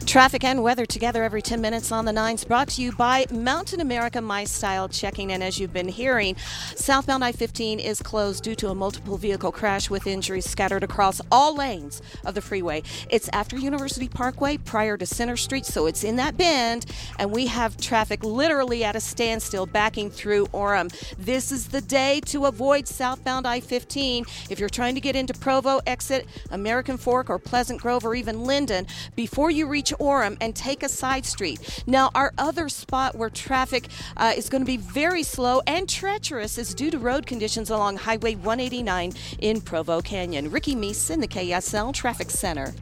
Traffic and weather together every 10 minutes on the 9s, brought to you by Mountain America My Style Checking. And as you've been hearing, southbound I-15 is closed due to a multiple vehicle crash with injuries scattered across all lanes of the freeway. It's after University Parkway prior to Center Street, so it's in that bend, and we have traffic literally at a standstill backing through Orem. This is the day to avoid southbound I-15. If you're trying to get into Provo, exit American Fork or Pleasant Grove or even Linden before you reach Orem and take a side street. Now, our other spot where traffic is going to be very slow and treacherous is due to road conditions along Highway 189 in Provo Canyon. Ricky Meese in the KSL Traffic Center.